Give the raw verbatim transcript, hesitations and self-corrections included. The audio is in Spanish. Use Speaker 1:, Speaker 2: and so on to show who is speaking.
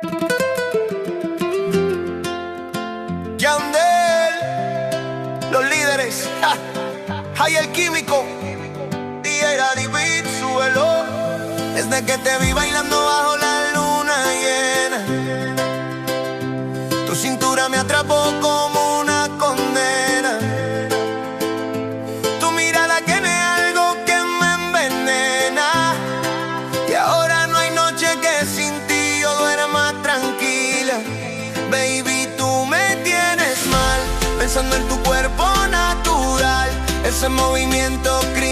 Speaker 1: Yandel, los líderes, ja, hay el químico, D J Daddy Beat, súbelo. Desde que te vi bailando bajo la luna llena, tu cintura me atrapó como una condena. Tu mirada tiene algo que me envenena, y ahora no hay noche que sin ti yo duerma tranquila. Baby, tú me tienes mal, pensando en tu cuerpo natural, ese movimiento